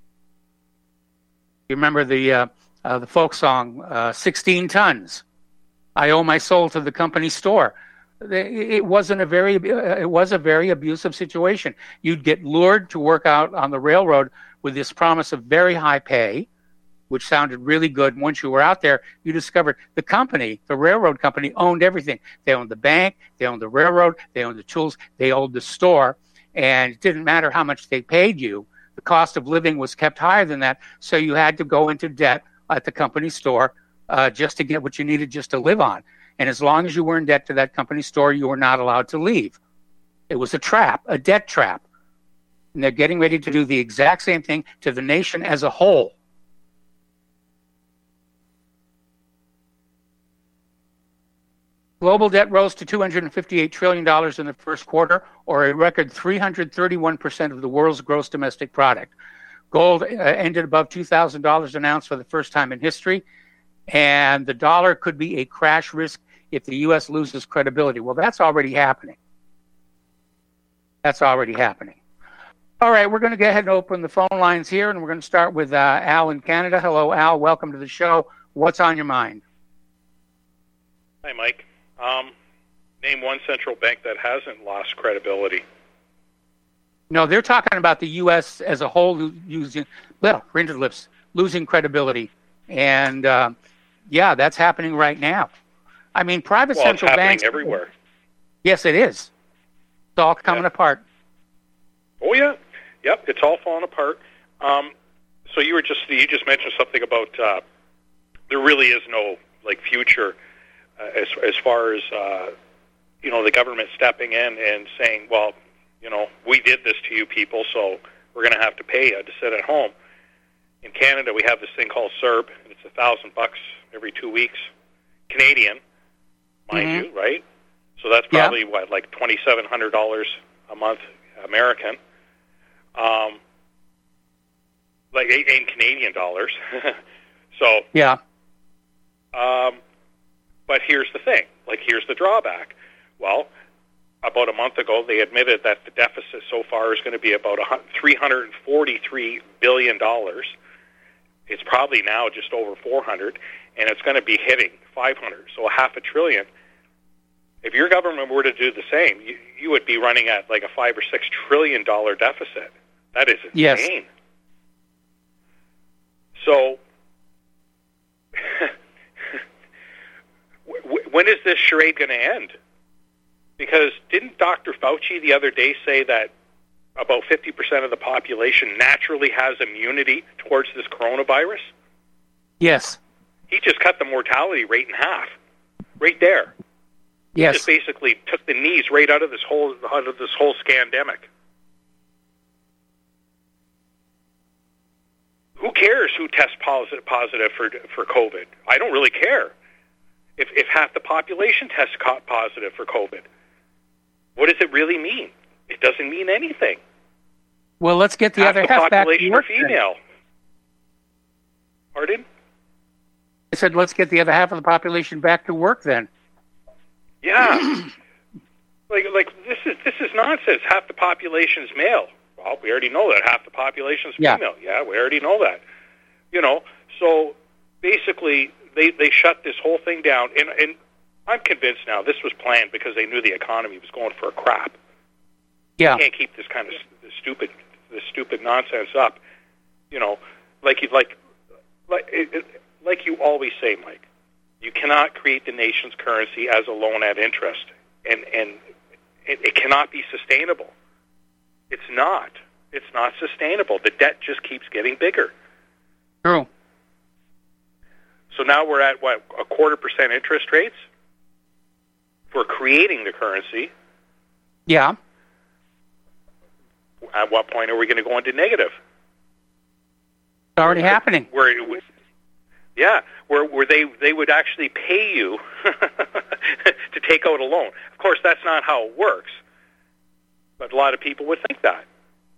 You remember the uh, uh, the folk song, uh, sixteen tons. I owe my soul to the company store. It wasn't a very, it was a very abusive situation. You'd get lured to work out on the railroad with this promise of very high pay, which sounded really good. And once you were out there, you discovered the company, the railroad company, owned everything. They owned the bank, they owned the railroad, they owned the tools, they owned the store. And it didn't matter how much they paid you. The cost of living was kept higher than that. So you had to go into debt at the company store uh, just to get what you needed just to live on. And as long as you were in debt to that company store, you were not allowed to leave. It was a trap, a debt trap. And they're getting ready to do the exact same thing to the nation as a whole. Global debt rose to two hundred fifty-eight trillion dollars in the first quarter, or a record three hundred thirty-one percent of the world's gross domestic product. Gold uh, ended above two thousand dollars an ounce for the first time in history, and the dollar could be a crash risk if the U S loses credibility. Well, that's already happening. That's already happening. All right, we're going to go ahead and open the phone lines here, and we're going to start with uh, Al in Canada. Hello, Al. Welcome to the show. What's on your mind? Hi, Mike. Um, name one central bank that hasn't lost credibility. No, they're talking about the U S as a whole using, well, rendered lips, losing credibility. And, uh, yeah, that's happening right now. I mean, private well, central it's banks. happening everywhere. Yes, it is. It's all coming yeah. apart. Oh, yeah. Yep, it's all falling apart. Um, so you were just, you just mentioned something about uh, there really is no, like, future uh, as, as far as, uh, you know, the government stepping in and saying, well, you know, we did this to you people, so we're going to have to pay you to sit at home. In Canada, we have this thing called C E R B, and it's a thousand bucks every two weeks, Canadian, mind mm-hmm. you, right? So that's probably yeah. what, like twenty-seven hundred dollars a month, American, um, like eight, eight Canadian dollars. so yeah. Um, but here's the thing. Like, here's the drawback. Well, about a month ago, they admitted that the deficit so far is going to be about three hundred forty-three billion dollars. It's probably now just over four hundred, and it's going to be hitting five hundred, so a half a trillion. If your government were to do the same, you, you would be running at like a five or six trillion dollar deficit. That is insane. Yes. So, when is this charade going to end? Because didn't Doctor Fauci the other day say that about fifty percent of the population naturally has immunity towards this coronavirus? Yes. He just cut the mortality rate in half, right there. Yes. He just basically took the knees right out of this whole out of this whole scandemic. Who cares who tests positive positive for for COVID? I don't really care. If if half the population tests positive for COVID, what does it really mean? It doesn't mean anything. Well, let's get the half other the half back to population work. are female. Then. Pardon? I said, let's get the other half of the population back to work then. Yeah. like like this is this is nonsense. Half the population is male. Well, we already know that. Half the population is female. Yeah. yeah, we already know that. You know, so basically they they shut this whole thing down, and and I'm convinced now this was planned because they knew the economy was going for a crap. Yeah. You can't keep this kind of this stupid this stupid nonsense up. You know, like you like like it, it, like you always say, Mike. You cannot create the nation's currency as a loan at interest, and and it, it cannot be sustainable. It's not. It's not sustainable. The debt just keeps getting bigger. True. So now we're at, what, a quarter percent interest rates for creating the currency. Yeah. At what point are we going to go into negative? It's already where, happening. Where, yeah, where where they, they would actually pay you to take out a loan. Of course, that's not how it works. But a lot of people would think that.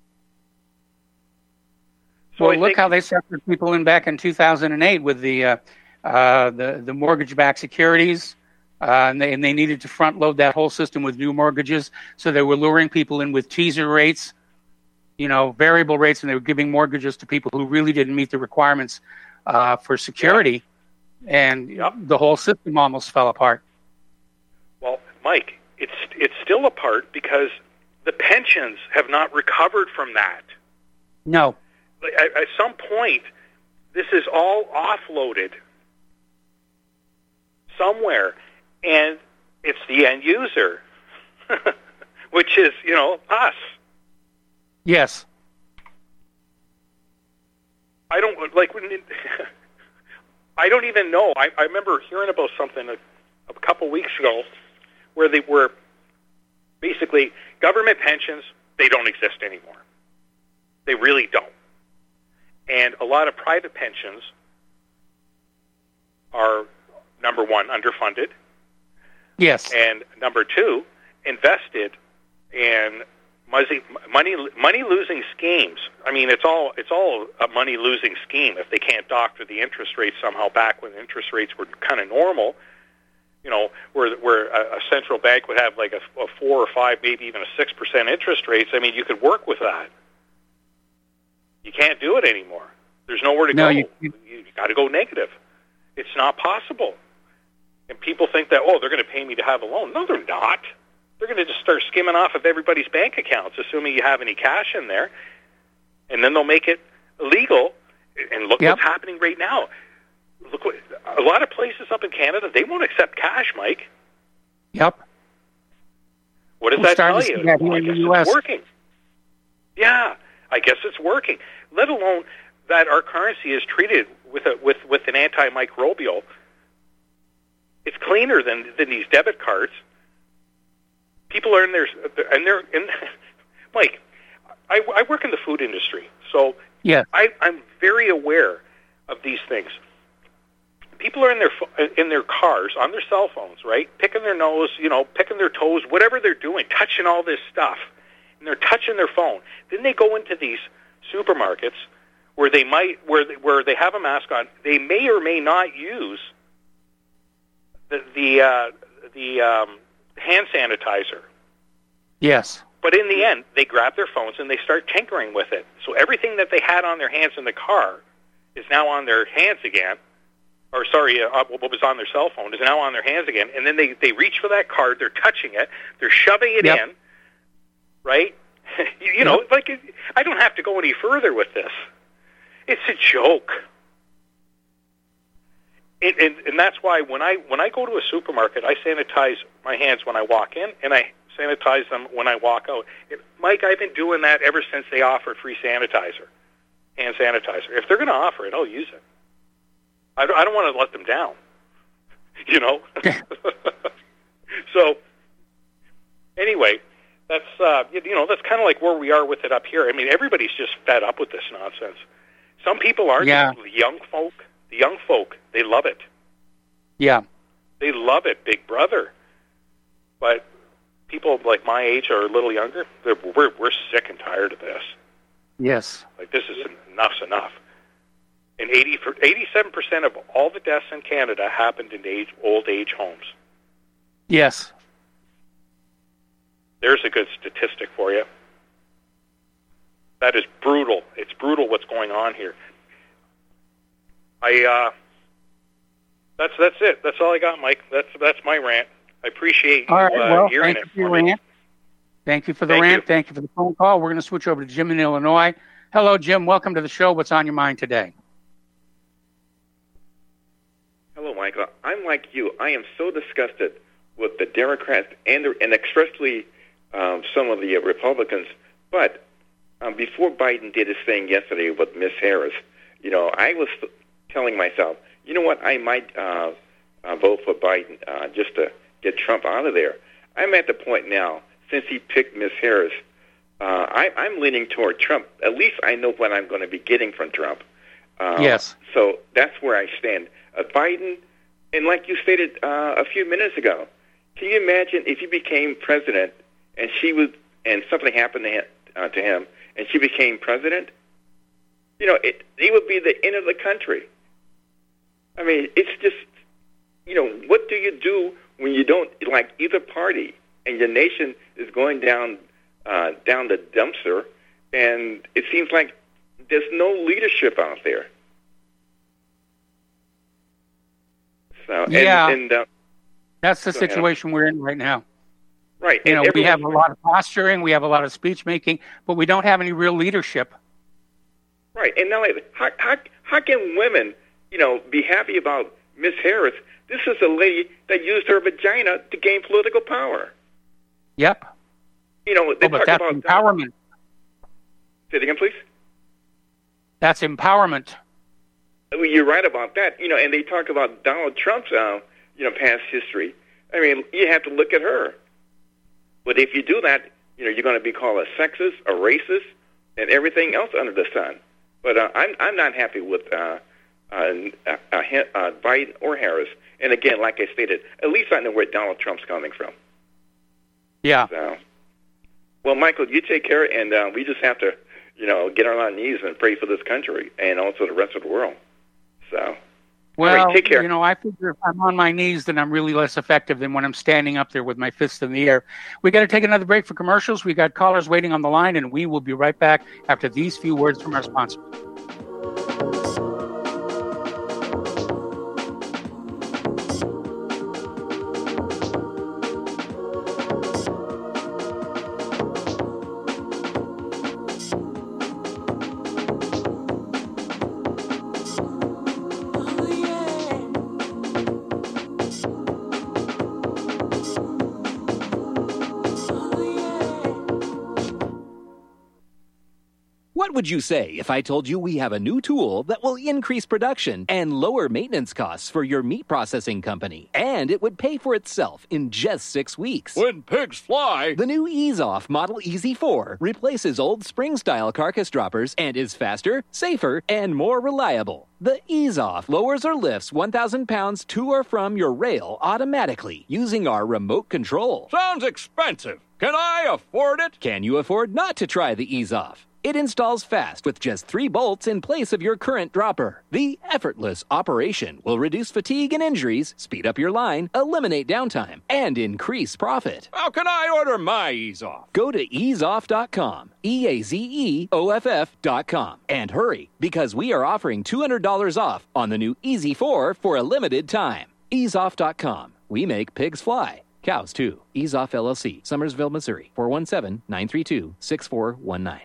So well, I look think, how they suckered people in back in two thousand eight with the uh, uh, the, the mortgage-backed securities, uh, and, they, and they needed to front-load that whole system with new mortgages, so they were luring people in with teaser rates, you know, variable rates, and they were giving mortgages to people who really didn't meet the requirements uh, for security, yeah. and yep. the whole system almost fell apart. Well, Mike, it's it's still apart because the pensions have not recovered from that. No. At, at some point, this is all offloaded somewhere, and it's the end user, which is, you know, us. Yes. I don't, like, I don't even know. I, I remember hearing about something a, a couple weeks ago where they were basically government pensions, they don't exist anymore. They really don't. And a lot of private pensions are, number one, underfunded. Yes. And number two, invested in money money money losing schemes. I mean, it's all it's all a money losing scheme if they can't doctor the interest rates somehow back when interest rates were kind of normal. You know, where where a, a central bank would have like a, a four or five, maybe even a six percent interest rates. I mean, you could work with that. You can't do it anymore. There's nowhere to no, go. You, you, you got to go negative. It's not possible. And people think that, oh, they're going to pay me to have a loan. No, they're not. They're going to just start skimming off of everybody's bank accounts, assuming you have any cash in there, and then they'll make it illegal. And look yep. what's happening right now. Look, what, a lot of places up in Canada, they won't accept cash, Mike. Yep. What does We're that tell you? That well, I guess U S it's working. Yeah, I guess it's working. Let alone that our currency is treated with a, with with an antimicrobial. It's cleaner than than these debit cards. People are in their and they're in. Mike, I, I work in the food industry, so yeah, I, I'm very aware of these things. People are in their in their cars on their cell phones, right? Picking their nose, you know, picking their toes, whatever they're doing, touching all this stuff, and they're touching their phone. Then they go into these supermarkets where they might where they, where they have a mask on. They may or may not use the the uh, the um, hand sanitizer. Yes. But in the end, they grab their phones and they start tinkering with it. So everything that they had on their hands in the car is now on their hands again. Or sorry, uh, what was on their cell phone is now on their hands again. And then they, they reach for that card, they're touching it, they're shoving it yep. in, right? you, you know, yep. like I don't have to go any further with this. It's a joke. It, and, and that's why when I when I go to a supermarket, I sanitize my hands when I walk in, and I sanitize them when I walk out. It, Mike, I've been doing that ever since they offered free sanitizer, hand sanitizer. If they're going to offer it, I'll use it. I don't, I don't want to let them down, you know. So, anyway, that's uh, you know that's kind of like where we are with it up here. I mean, everybody's just fed up with this nonsense. Some people aren't. Yeah. The young folk, the young folk, they love it. Yeah. They love it, Big Brother. But people like my age or a little younger, we're we're sick and tired of this. Yes. Like this is enough's enough. And eighty, eighty-seven percent of all the deaths in Canada happened in age, old age homes. Yes. There's a good statistic for you. That is brutal. It's brutal what's going on here. I uh, that's that's it. That's all I got, Mike. That's that's my rant. I appreciate you all right, uh, well, hearing thank it you for for your me. rant. Thank you for the Thank rant. You. Thank you for the phone call. We're going to switch over to Jim in Illinois. Hello, Jim. Welcome to the show. What's on your mind today? Hello, Michael. I'm like you. I am so disgusted with the Democrats and the, and especially um, some of the uh, Republicans. But um, before Biden did his thing yesterday with Miss Harris, you know, I was telling myself, you know what, I might uh, uh, vote for Biden uh, just to get Trump out of there. I'm at the point now, since he picked Miss Harris, uh, I, I'm leaning toward Trump. At least I know what I'm going to be getting from Trump. Uh, yes. So that's where I stand. Uh, Biden, and like you stated uh, a few minutes ago, can you imagine if he became president and she was, and something happened to him, uh, to him, and she became president? You know, it, it would be the end of the country. I mean, it's just, you know, what do you do when you don't like either party and your nation is going down uh, down the dumpster, and it seems like there's no leadership out there. So, yeah, and, and, uh, that's the situation we're in right now. Right. You and know, we have a lot of posturing, we have a lot of speech making, but we don't have any real leadership. Right. And now, how, how, how can women, you know, be happy about Miss Harris? This is a lady that used her vagina to gain political power. Yep. You know, they oh, but talk that's about empowerment. Say it again, please. That's empowerment. Well, you're right about that. You know, and they talk about Donald Trump's, uh, you know, past history. I mean, you have to look at her. But if you do that, you know, you're going to be called a sexist, a racist, and everything else under the sun. But uh, I'm I'm not happy with uh, uh, uh, uh, Biden or Harris. And again, like I stated, at least I know where Donald Trump's coming from. Yeah. So, well, Michael, you take care, and uh, we just have to, you know, get on our knees and pray for this country and also the rest of the world. So. Well, right, take care. You know, I figure if I'm on my knees, then I'm really less effective than when I'm standing up there with my fists in the air. We got to take another break for commercials. We got callers waiting on the line, and we will be right back after these few words from our sponsor. What would you say if I told you we have a new tool that will increase production and lower maintenance costs for your meat processing company? And it would pay for itself in just six weeks. When pigs fly! The new Ease Off Model E Z four replaces old spring-style carcass droppers and is faster, safer, and more reliable. The Ease Off lowers or lifts one thousand pounds to or from your rail automatically using our remote control. Sounds expensive. Can I afford it? Can you afford not to try the Ease Off? It installs fast with just three bolts in place of your current dropper. The effortless operation will reduce fatigue and injuries, speed up your line, eliminate downtime, and increase profit. How can I order my Ease Off? Go to ease off dot com, E A Z E O F F dot com, and hurry, because we are offering two hundred dollars off on the new E Z four for a limited time. ease off dot com. We make pigs fly. Cows, too. Ease Off L L C, Summersville, Missouri, four one seven, nine three two, six four one nine.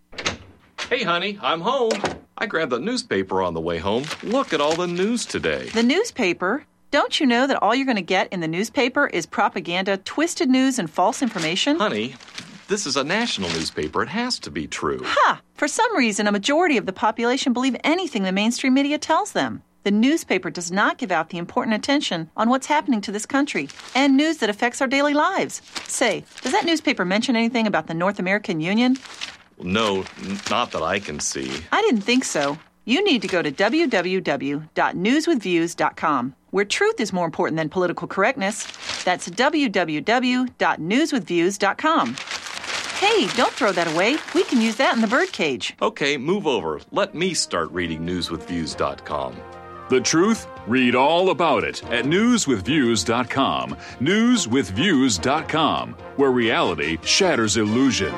Hey, honey, I'm home. I grabbed the newspaper on the way home. Look at all the news today. The newspaper? Don't you know that all you're going to get in the newspaper is propaganda, twisted news, and false information? Honey, this is a national newspaper. It has to be true. Ha! For some reason, a majority of the population believe anything the mainstream media tells them. The newspaper does not give out the important attention on what's happening to this country and news that affects our daily lives. Say, does that newspaper mention anything about the North American Union? No, n- not that I can see. I didn't think so. You need to go to w w w dot news with views dot com, where truth is more important than political correctness. That's w w w dot news with views dot com. Hey, don't throw that away. We can use that in the birdcage. Okay, move over. Let me start reading news with views dot com. The truth? Read all about it at news with views dot com. news with views dot com, where reality shatters illusion.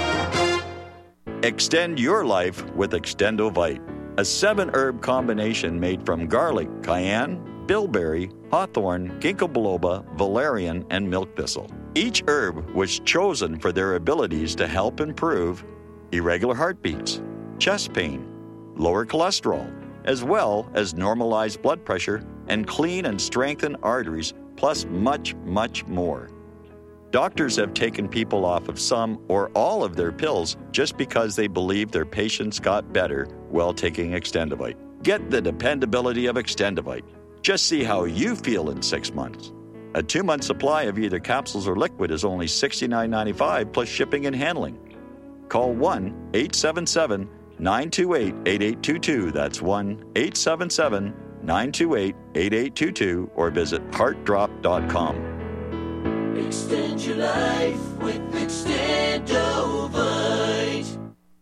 Extend your life with Extendovite, a seven-herb combination made from garlic, cayenne, bilberry, hawthorn, ginkgo biloba, valerian, and milk thistle. Each herb was chosen for their abilities to help improve irregular heartbeats, chest pain, lower cholesterol, as well as normalize blood pressure and clean and strengthen arteries, plus much, much more. Doctors have taken people off of some or all of their pills just because they believe their patients got better while taking Extendovite. Get the dependability of Extendovite. Just see how you feel in six months. A two-month supply of either capsules or liquid is only sixty-nine ninety-five plus shipping and handling. Call one eight seven seven, nine two eight, eight eight two two. That's one eight seven seven, nine two eight, eight eight two two or visit heart drop dot com. Extend your life with Extendovite.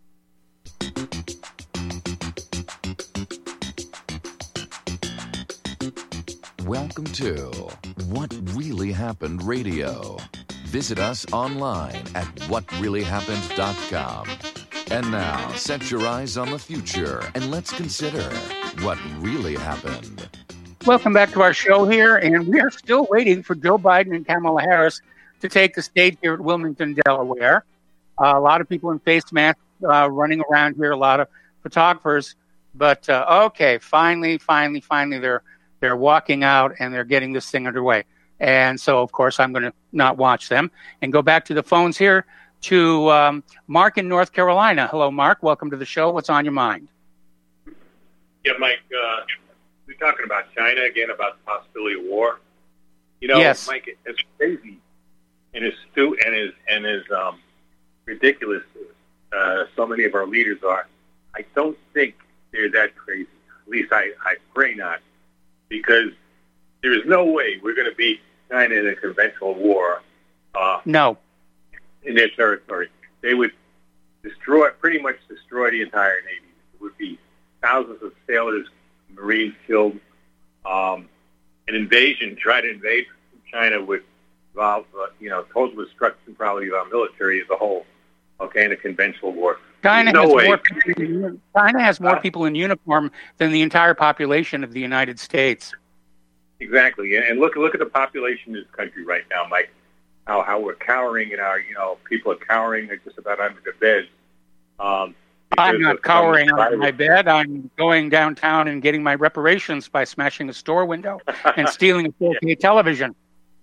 Welcome to What Really Happened Radio. Visit us online at what really happened dot com. And now, set your eyes on the future and let's consider what really happened. Welcome back to our show here, and we are still waiting for Joe Biden and Kamala Harris to take the stage here at Wilmington, Delaware. Uh, a lot of people in face masks uh, running around here, a lot of photographers. But, uh, okay, finally, finally, finally, they're they're walking out and they're getting this thing underway. And so, of course, I'm going to not watch them and go back to the phones here to um, Mark in North Carolina. Hello, Mark. Welcome to the show. What's on your mind? Yeah, Mike, uh, we're talking about China again, about the possibility of war. You know, yes. Mike, it's crazy and it's stu- and is and is um, ridiculous. Uh, some so many of our leaders are, I don't think they're that crazy. At least I, I pray not, because there is no way we're going to beat China in a conventional war. Uh, no. In their territory. They would destroy, pretty much destroy the entire Navy. It would be thousands of sailors, Marines killed. Um, an invasion, try to invade China would involve, uh, you know, total destruction probably of our military as a whole, okay, in a conventional war. China no has way. more people, China has more people in uniform than the entire population of the United States. Exactly, and look look at the population of this country right now, Mike. How how we're cowering, and our you know people are cowering just about under their beds. Um, I'm not cowering under my bed. I'm going downtown and getting my reparations by smashing a store window and stealing a four K yeah. television.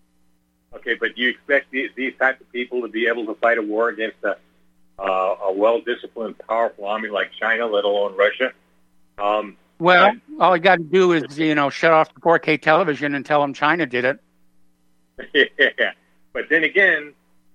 Okay, but you expect these, these types of people to be able to fight a war against a uh, a well-disciplined, powerful army like China, let alone Russia? Um, well, I, all you got to do is, you know, shut off the four K television and tell them China did it. Yeah, but then again,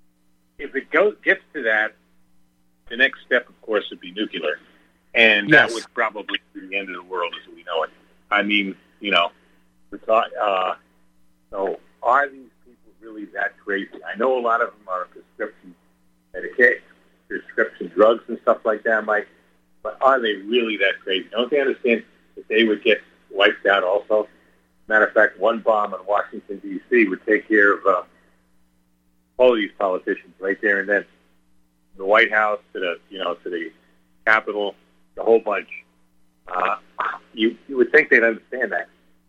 if it goes gets to that, the next step, of course, would be nuclear, and yes. that would probably be the end of the world as we know it. I mean, you know, we're talk, uh, so are these people really that crazy? I know a lot of them are prescription medication, prescription drugs and stuff like that, Mike, but are they really that crazy? Don't they understand that they would get wiped out also? Matter of fact, one bomb in Washington, D C would take care of uh, all of these politicians right there and then. The White House to the, you know, to the Capitol, the whole bunch. Uh, you you would think they'd understand that,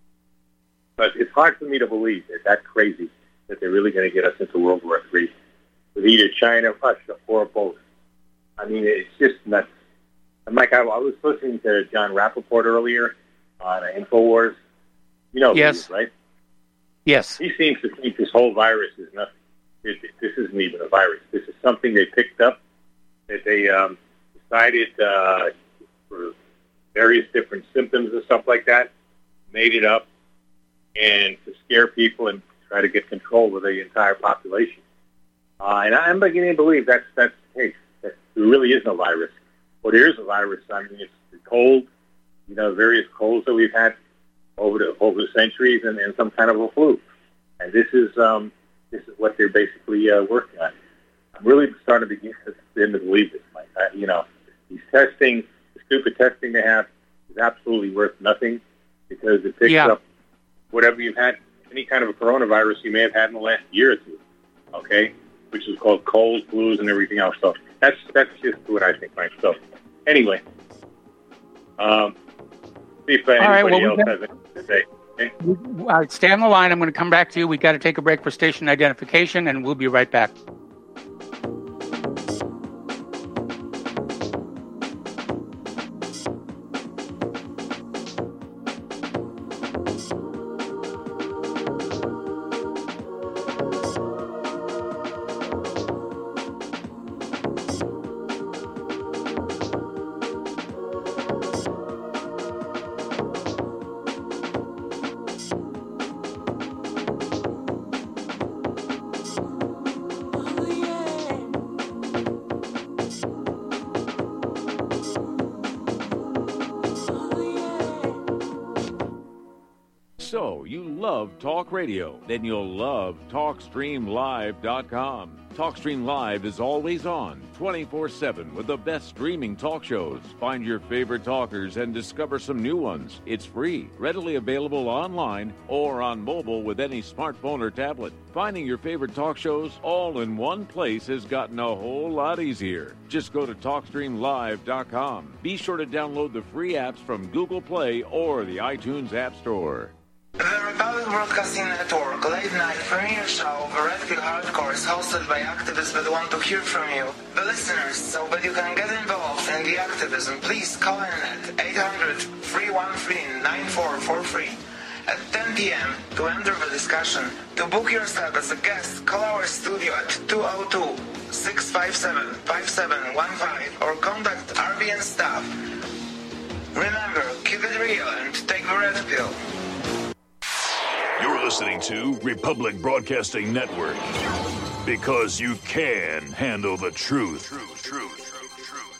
but it's hard for me to believe they're that crazy that they're really going to get us into World War Three with either China, Russia, or both. I mean, it's just nuts. And Mike, I, I was listening to John Rappaport earlier on InfoWars. You know, yes, who he is, right? Yes, he seems to think this whole virus is nothing. This isn't even a virus. This is something they picked up that they um, decided uh, for various different symptoms and stuff like that, made it up, and to scare people and try to get control of the entire population. Uh, and I'm beginning to believe that's that's the case. That there really is no virus. Well, there is a virus. I mean, it's the cold, you know, various colds that we've had over the over the centuries, and, and some kind of a flu. And this is. Um, This is what they're basically uh, working on. I'm really starting to begin to believe this, Mike. I, you know, these testing, the stupid testing they have is absolutely worth nothing because it picks yeah. up whatever you've had, any kind of a coronavirus you may have had in the last year or two, okay, which is called colds, flus, and everything else. So that's that's just what I think, Mike. So anyway, um, see if anybody right, well, else got- has anything to say. Okay. All right, stay on the line. I'm going to come back to you. We got to take a break for station identification, and we'll be right back. So, you love talk radio? Then you'll love talk stream live dot com. TalkStream Live is always on, twenty-four seven, with the best streaming talk shows. Find your favorite talkers and discover some new ones. It's free, readily available online or on mobile with any smartphone or tablet. Finding your favorite talk shows all in one place has gotten a whole lot easier. Just go to talk stream live dot com. Be sure to download the free apps from Google Play or the iTunes App Store. The Republic Broadcasting Network late night premiere show The Red Pill Hardcore is hosted by activists that want to hear from you, the listeners. So that you can get involved in the activism, please call in at eight hundred, three one three, nine four four three at ten p.m. to enter the discussion. To book yourself as a guest, call our studio at two oh two, six five seven, five seven one five or contact R B N staff. Remember, keep it real and take the red pill. You're listening to Republic Broadcasting Network because you can handle the truth. Truth, truth.